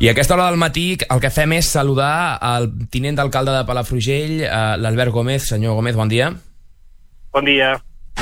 I a aquesta hora del matí el que fem és saludar el tinent d'alcalde de Palafrugell, l'Albert Gómez. Senyor Gómez, bon dia. Bon dia.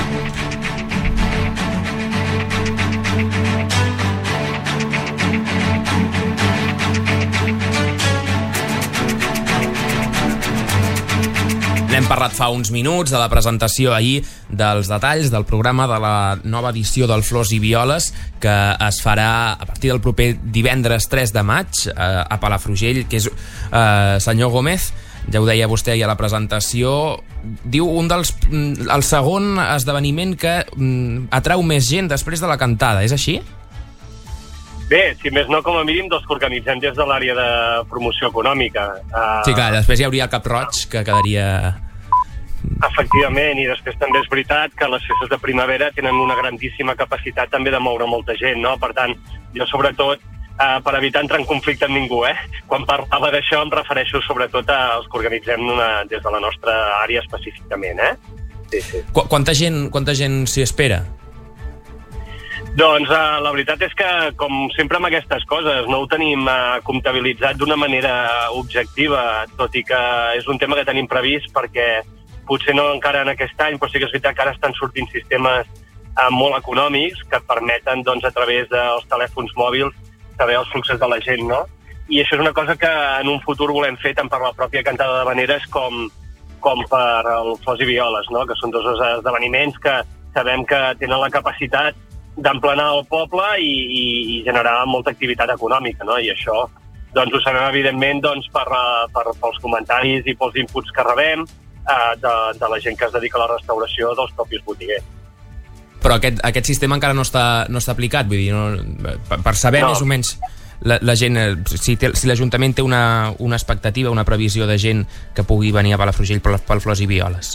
N'hem parlat fa uns minuts de la presentació ahir dels detalls del programa de la nova edició del Flors i Violes, que es farà a partir del proper divendres 3 de maig a Palafrugell, que és, senyor Gómez, ja ho deia vostè ahir a la presentació, diu el segon esdeveniment que atrau més gent després de la cantada, és així? Bé, si més no, com a mínim, que organitzem des de l'àrea de promoció econòmica. Sí, clar, després hi hauria el Cap Roig, que quedaria... Efectivament, i després també és veritat que les festes de primavera tenen una grandíssima capacitat també de moure molta gent, no? Per tant, jo sobretot, per evitar entrar en conflicte amb ningú, quan parlava d'això em refereixo sobretot als que organitzem des de la nostra àrea específicament, Sí, sí. Quanta gent s'hi espera? Doncs la veritat és que, com sempre amb aquestes coses, no ho tenim comptabilitzat d'una manera objectiva, tot i que és un tema que tenim previst perquè potser no encara en aquest any, però sí que és veritat que ara estan sortint sistemes molt econòmics que permeten, doncs, a través dels telèfons mòbils saber els fluxos de la gent, no? I això és una cosa que en un futur volem fer tant per la pròpia cantada d'havaneres com per el Flors i Violes, no? Que són dos esdeveniments que sabem que tenen la capacitat d'emplenar el poble i generar molta activitat econòmica, no? I això doncs, ho sabem, evidentment, doncs, pels comentaris i pels inputs que rebem de la gent que es dedica a la restauració dels propis botiguers. Però aquest sistema encara no està aplicat, vull dir, per saber més o menys la gent, si l'Ajuntament té una expectativa, una previsió de gent que pugui venir a Palafrugell pel Flors i Violes.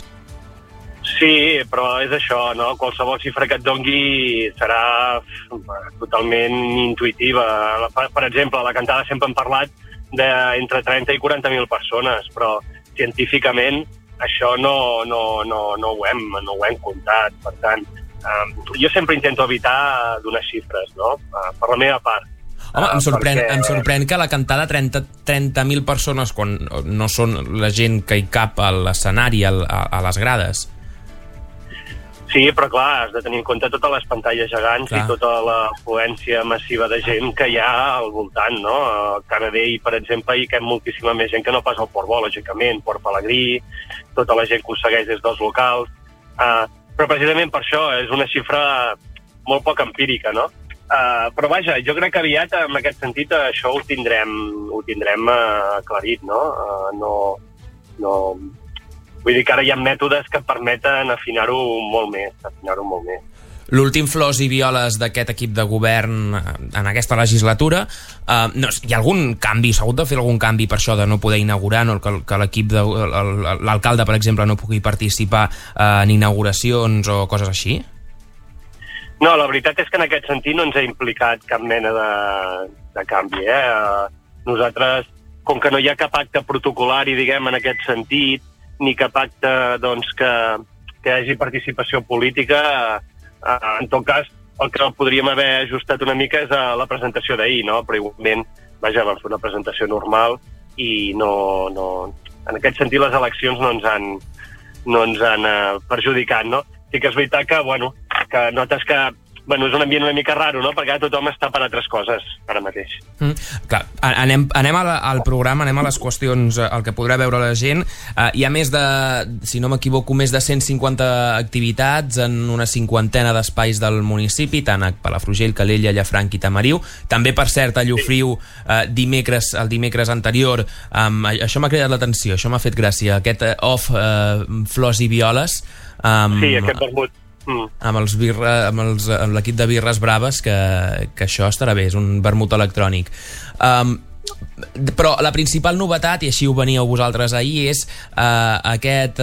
Sí, però és això, no? Qualsevol xifra que et dongui serà totalment intuïtiva. Per exemple, a la cantada sempre hem parlat d'entre 30 i 40.000 persones, però científicament això no ho hem comptat. Per tant, jo sempre intento evitar donar xifres, no? Per la meva part. Home, em sorprèn que a la cantada 30.000 persones, quan no són la gent que hi cap a l'escenari, a les grades. Sí, però clar, has de tenir en compte totes les pantalles gegants i tota l'afluència massiva de gent que hi ha al voltant, no? A Canadell, per exemple, hi cap moltíssima més gent que no pas al Port Bo, lògicament, Port Pelegrí, tota la gent que ho segueix des dels locals. Però precisament per això és una xifra molt poc empírica, no? Però vaja, jo crec que aviat, en aquest sentit, això ho tindrem aclarit, no? Vull dir que ara hi ha mètodes que permeten afinar-ho molt més. L'últim Flors i Violes d'aquest equip de govern en aquesta legislatura, hi ha algun canvi? S'ha hagut de fer algun canvi per això de no poder inaugurar, no? Que l'equip l'alcalde, per exemple, no pugui participar en inauguracions o coses així? No, la veritat és que en aquest sentit no ens ha implicat cap mena de canvi. Nosaltres, com que no hi ha cap acte protocolari, diguem, en aquest sentit, ni cap acte doncs, que hi hagi participació política, en tot cas, el que podríem haver ajustat una mica és la presentació d'ahir, no? Però igualment, vaja, vam fer una presentació normal i no... En aquest sentit, les eleccions no ens han perjudicat, no? Sí que és veritat que, que notes que és un ambient una mica raro, no? Perquè tothom està per altres coses ara mateix. Clar, anem al programa, anem a les qüestions, el que podrà veure la gent. Hi ha més de, si no m'equivoco, més de 150 activitats en una cinquantena d'espais del municipi, tant a Palafrugell, Calella, Llafranc i Tamariu. També, per cert, a Llofriu, el dimecres anterior. Això m'ha cridat l'atenció, això m'ha fet gràcia, aquest off Flors i Violes. Sí, aquest vermut. Amb l'equip de birres braves, que això estarà bé, és un vermut electrònic. Però la principal novetat, i així ho veníeu vosaltres ahir, és aquest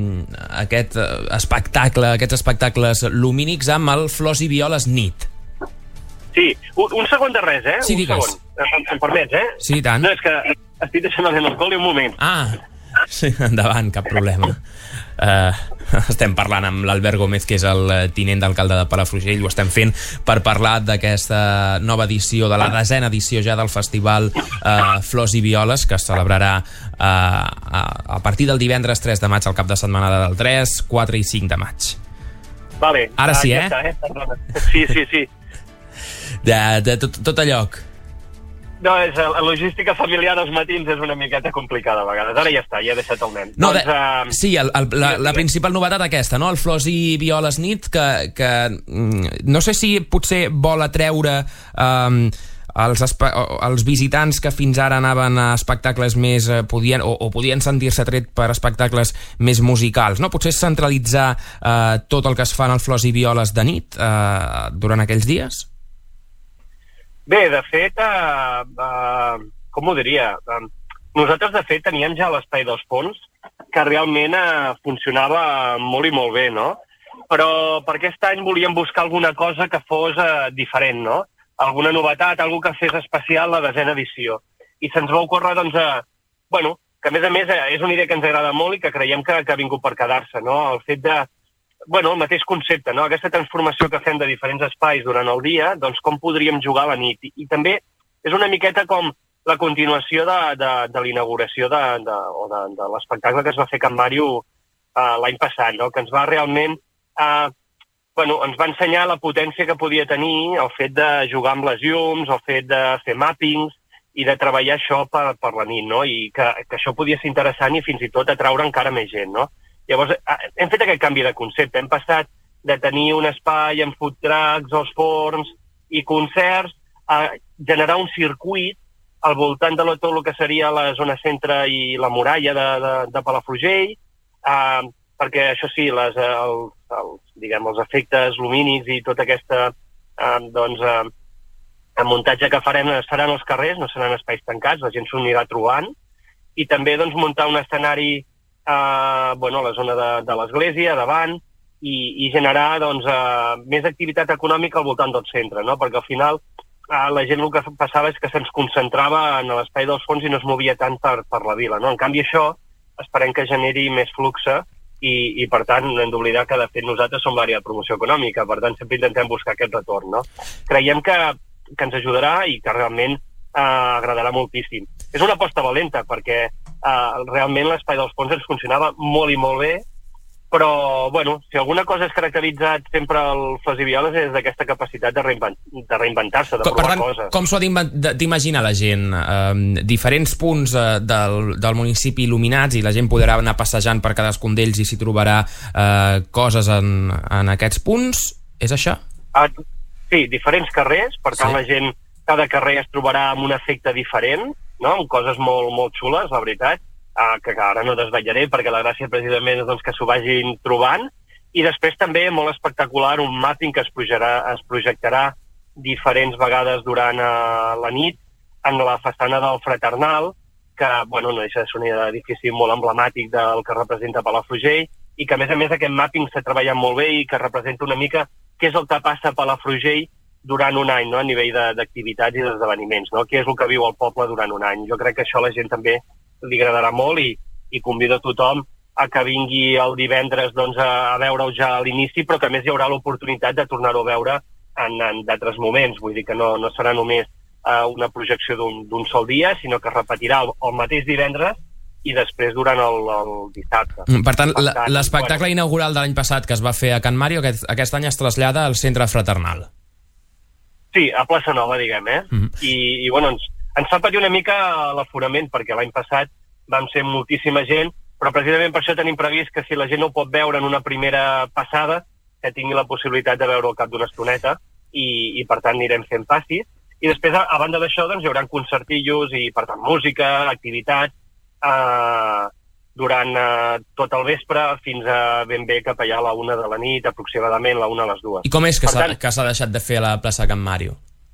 espectacle, aquests espectacles lumínics amb el Flors i Violes nit. Sí, un segon de res, Sí, un digues. segon. Em permets, Sí, tant. No, és que estic deixant el alcohol i un moment. Sí, endavant, cap problema. estem parlant amb l'Albert Gómez, que és el tinent d'alcalde de Palafrugell. Ho estem fent per parlar d'aquesta nova edició, de la 10ª edició ja del festival Flors i Violes, que es celebrarà a partir del divendres 3 de maig al cap de setmana del 3, 4 i 5 de maig. Vale. Ara sí, ja està, Sí. Tot a lloc. No, la logística familiar dels matins és una miqueta complicada a vegades. Ara ja està, ja he deixat el nen. No, sí, la principal novetat aquesta, no? El Flors i Violes nit, que no sé si potser vol atreure els visitants que fins ara anaven a espectacles més... podien sentir-se atret per espectacles més musicals, no? Potser centralitzar tot el que es fa en el Flors i Violes de nit durant aquells dies? Bé, de fet, com ho diria? Nosaltres, de fet, teníem ja l'Espai dels Ponts, que realment funcionava molt i molt bé, no? Però per aquest any volíem buscar alguna cosa que fos diferent, no? Alguna novetat, algú que fes especial la 10ª edició. I se'ns va ocórrer, doncs, que a més és una idea que ens agrada molt i que creiem que ha vingut per quedar-se, no? El fet de... el mateix concepte, no? Aquesta transformació que fem de diferents espais durant el dia, doncs com podríem jugar a la nit. I també és una miqueta com la continuació de l'inauguració de l'espectacle que es va fer a Can Màrio l'any passat, no? Que ens va realment... ens va ensenyar la potència que podia tenir el fet de jugar amb les llums, el fet de fer mappings i de treballar això per la nit, no? I que això podia ser interessant i fins i tot atraure encara més gent, no? Llavors, hem fet aquest canvi de concepte. Hem passat de tenir un espai amb food trucks, els forns i concerts a generar un circuit al voltant de tot el que seria la zona centre i la muralla de Palafrugell, perquè això sí, els efectes lumínics i tota aquesta muntatge que farem seran als carrers, no seran espais tancats, la gent s'ho anirà trobant, i també muntar un escenari a la zona de l'església, davant, i generar més activitat econòmica al voltant del centre, no? Perquè al final la gent el que passava és que se'ns concentrava en l'espai dels fons i no es movia tant per la vila, no? En canvi això esperem que generi més fluxe i per tant no hem d'oblidar que de fet nosaltres som l'àrea de promoció econòmica, per tant sempre intentem buscar aquest retorn, no? Creiem que ens ajudarà i que realment agradarà moltíssim. És una aposta valenta perquè realment l'espai dels ponts ens funcionava molt i molt bé, però, si alguna cosa és caracteritzat sempre el Flors i Violes és d'aquesta capacitat de reinventar-se, de provar coses. Com s'ho ha d'imaginar la gent? Diferents punts del municipi il·luminats i la gent podrà anar passejant per cadascun d'ells i s'hi trobarà coses en aquests punts? És això? Sí, diferents carrers, per tant la gent, cada carrer es trobarà amb un efecte diferent, no? Amb coses molt, molt xules, la veritat, que ara no desvetllaré perquè la gràcia precisament és que s'ho vagin trobant, i després també molt espectacular un mapping que es projectarà diferents vegades durant la nit en la façana del Fraternal, que no deixa de ser un edifici molt emblemàtic del que representa Palafrugell, i que a més aquest mapping s'ha treballat molt bé i que representa una mica què és el que passa a Palafrugell durant un any, no? A nivell d'activitats i d'esdeveniments, no? Què és el que viu el poble durant un any. Jo crec que això a la gent també li agradarà molt i convido a tothom a que vingui el divendres a veure-ho ja a l'inici, però que a més hi haurà l'oportunitat de tornar-ho a veure en d'altres moments. Vull dir que no serà només una projecció d'un sol dia, sinó que es repetirà el mateix divendres i després durant el dissabte. Per tant, l'espectacle inaugural de l'any passat que es va fer a Can Màrio aquest any es trasllada al centre Fraternal. Sí, a Plaça Nova, diguem, I ens fa patir una mica l'aforament, perquè l'any passat vam ser moltíssima gent, però precisament per això tenim previst que si la gent no ho pot veure en una primera passada, que tingui la possibilitat de veure al cap d'una estoneta, i per tant anirem fent passis. I després, a banda d'això, hi haurà concertillos i, per tant, música, activitats, durant tot el vespre fins a ben bé cap allà a la 1 de la nit, aproximadament la 1 a les 2. I com és que s'ha deixat de fer a la plaça Can Màrio?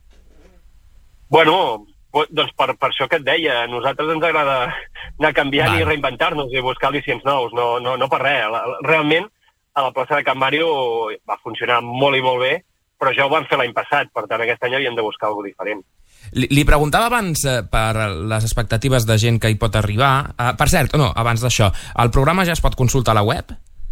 Doncs per això que et deia, a nosaltres ens agrada anar canviant i reinventar-nos i buscar al·licients nous, no per res. Realment, a la plaça de Can Màrio va funcionar molt i molt bé, però ja ho vam fer l'any passat, per tant aquest any havíem de buscar alguna cosa diferent. Li preguntava abans per les expectatives de gent que hi pot arribar. Per cert, abans d'això, el programa ja es pot consultar a la web?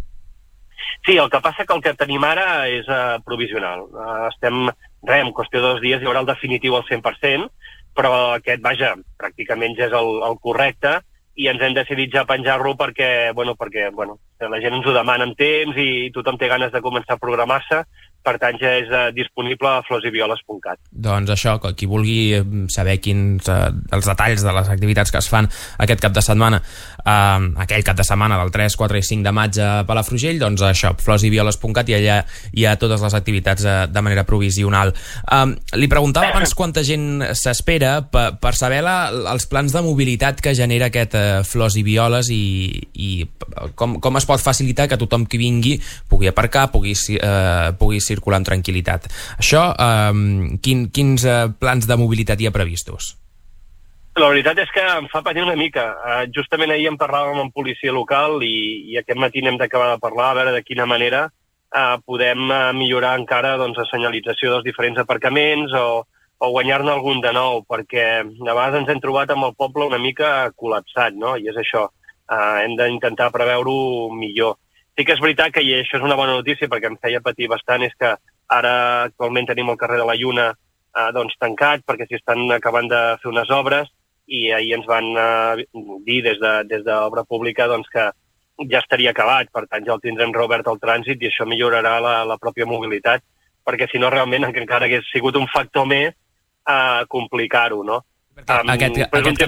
Sí, el que passa que el que tenim ara és provisional. Estem, en qüestió de 2 dies hi haurà el definitiu al 100%, però aquest, vaja, pràcticament ja és el correcte, i ens hem decidit ja penjar-lo perquè la gent ens ho demana amb temps i tothom té ganes de començar a programar-se. Per tant, ja és disponible a florsivioles.cat. Doncs això, qui vulgui saber els detalls de les activitats que es fan aquest cap de setmana, aquell cap de setmana del 3, 4 i 5 de maig a Palafrugell, doncs això, florsivioles.cat, i allà hi ha totes les activitats de manera provisional. Li preguntava abans quanta gent s'espera per saber els plans de mobilitat que genera aquest Flors i Violes i com es pot facilitar que tothom qui vingui pugui aparcar, pugui circular amb tranquil·litat. Això, quins plans de mobilitat hi ha previstos? La veritat és que em fa patir una mica. Justament ahir en parlàvem amb policia local i aquest matí n'hem d'acabar de parlar, a veure de quina manera podem millorar encara la senyalització dels diferents aparcaments o guanyar-ne algun de nou, perquè a vegades ens hem trobat amb el poble una mica col·lapsat, no? I és això, hem d'intentar preveure-ho millor. Sí que és veritat que, i això és una bona notícia perquè em feia patir bastant, és que ara actualment tenim el carrer de la Lluna tancat perquè s'hi estan acabant de fer unes obres i ahir ens van dir des d'Obra Pública que ja estaria acabat, per tant ja el tindrem reobert al trànsit i això millorarà la pròpia mobilitat, perquè si no realment encara hagués sigut un factor més complicar-ho, no? Aquest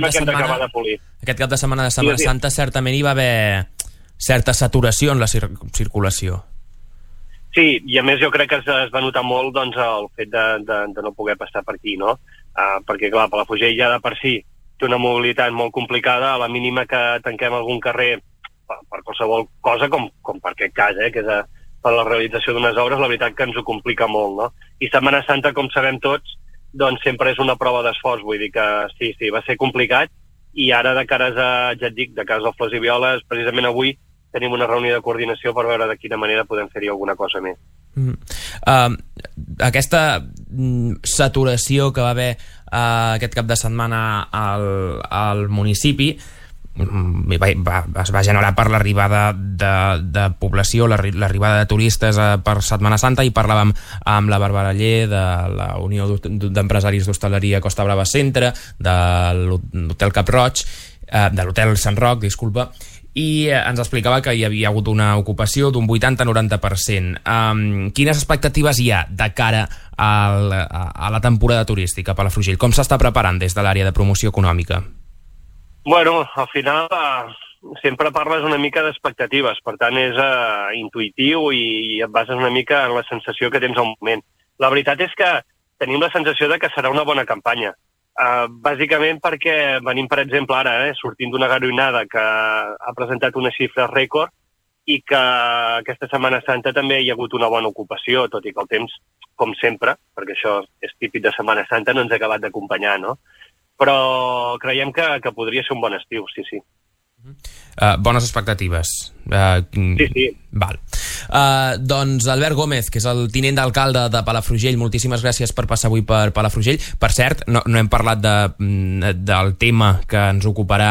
cap de setmana de Setmana Santa certament hi va haver certa saturació en la circulació. Sí, i a més jo crec que es va notar molt el fet de no poder passar per aquí, no? Perquè, clar, Palafrugell ja de per si té una mobilitat molt complicada, a la mínima que tanquem algun carrer per qualsevol cosa, com per aquest cas, que és per la realització d'unes obres, la veritat que ens ho complica molt, no? I Setmana Santa, com sabem tots, sempre és una prova d'esforç, vull dir que sí, va ser complicat, i ara de cares al Flors i Violes, precisament avui tenim una reunió de coordinació per veure de quina manera podem fer-hi alguna cosa més. Aquesta saturació que va haver aquest cap de setmana al municipi es va generar per l'arribada de població, l'arribada de turistes per Setmana Santa, i parlàvem amb la Bàrbara Aller de la Unió d'Empresaris d'Hostaleria Costa Brava Centre, de l'Hotel Cap Roig, de l'Hotel Sant Roc, disculpa, i ens explicava que hi havia hagut una ocupació d'un 80-90%. Quines expectatives hi ha de cara a la temporada turística a Palafrugell? Com s'està preparant des de l'àrea de promoció econòmica? Bueno, al final sempre parles una mica d'expectatives, per tant és intuïtiu i et bases una mica en la sensació que tens al moment. La veritat és que tenim la sensació de que serà una bona campanya. Bàsicament perquè venim, per exemple, ara sortint d'una garoinada que ha presentat una xifra rècord i que aquesta Setmana Santa també hi ha hagut una bona ocupació, tot i que el temps, com sempre, perquè això és típic de Setmana Santa, no ens ha acabat d'acompanyar, no? Però creiem que podria ser un bon estiu, sí. Bones expectatives. Sí. Val. Doncs Albert Gómez, que és el tinent d'alcalde de Palafrugell, moltíssimes gràcies per passar avui per Palafrugell. Per cert, no hem parlat del tema que ens ocuparà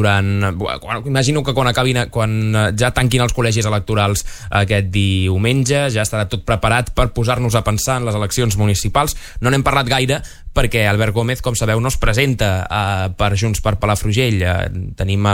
imagino que quan ja tanquin els col·legis electorals aquest diumenge, ja estarà tot preparat per posar-nos a pensar en les eleccions municipals. No n'hem parlat gaire perquè Albert Gómez, com sabeu, no es presenta per Junts per Palafrugell. Tenim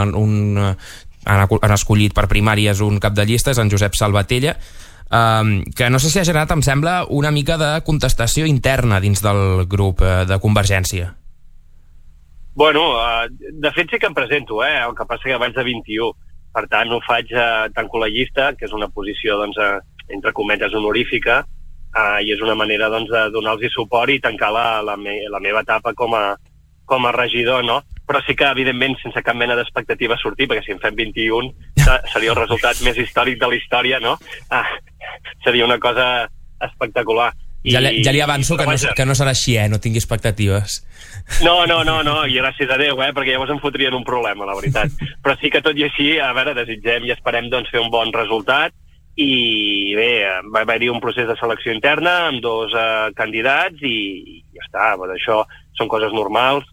han escollit per primàries un cap de llistes, en Josep Salvatella, que no sé si ha generat, em sembla, una mica de contestació interna dins del grup de Convergència. Bueno, de fet sí que em presento, el que passa que vaig de 21, per tant ho faig tanco la llista, que és una posició, entre cometes, honorífica, i és una manera de donar-los suport i tancar la meva etapa com a regidor, no? Però sí que, evidentment, sense cap mena d'expectativa sortir, perquè si en fem 21 seria el resultat més històric de la història, no? Seria una cosa espectacular. Ja li avanço que no serà així, no tingui expectatives. No, i gràcies a Déu, perquè llavors em fotrien un problema, la veritat. Però sí que tot i així, a veure, desitgem i esperem fer un bon resultat, i bé, va haver-hi un procés de selecció interna amb 2 candidats i ja està, això són coses normals.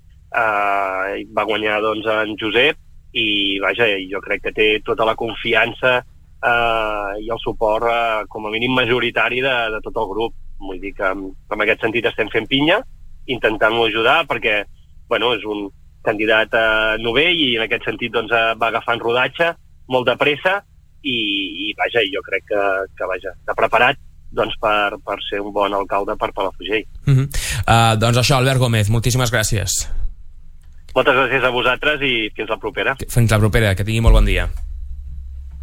Va guanyar en Josep i vaja, jo crec que té tota la confiança i el suport com a mínim majoritari de tot el grup. Vull dir que en aquest sentit estem fent pinya, intentant-lo ajudar, perquè és un candidat novell i en aquest sentit va agafant rodatge molt de pressa i vaja, jo crec que està preparat per ser un bon alcalde per Palafrugell. Doncs això, Albert Gómez, moltíssimes gràcies. Moltes gràcies a vosaltres i fins la propera. Fins la propera, que tingui molt bon dia.